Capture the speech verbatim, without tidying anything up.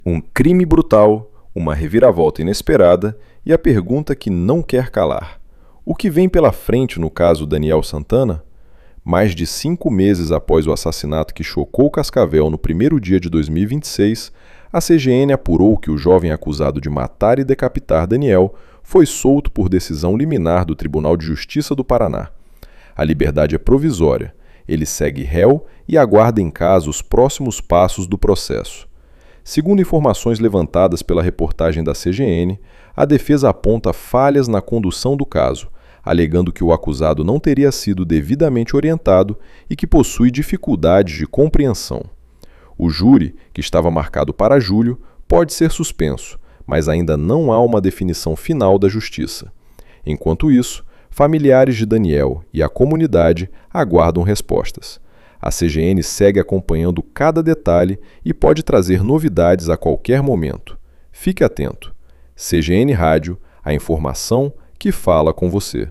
Um crime brutal, uma reviravolta inesperada e a pergunta que não quer calar. O que vem pela frente no caso Daniel Santana? Mais de cinco meses após o assassinato que chocou Cascavel no primeiro dia de dois mil e vinte e seis, a C G N apurou que o jovem acusado de matar e decapitar Daniel foi solto por decisão liminar do Tribunal de Justiça do Paraná. A liberdade é provisória, ele segue réu e aguarda em casa os próximos passos do processo. Segundo informações levantadas pela reportagem da C G N, a defesa aponta falhas na condução do caso, alegando que o acusado não teria sido devidamente orientado e que possui dificuldades de compreensão. O júri, que estava marcado para julho, pode ser suspenso, mas ainda não há uma definição final da Justiça. Enquanto isso, familiares de Daniel e a comunidade aguardam respostas. A C G N segue acompanhando cada detalhe e pode trazer novidades a qualquer momento. Fique atento. C G N Rádio, a informação que fala com você.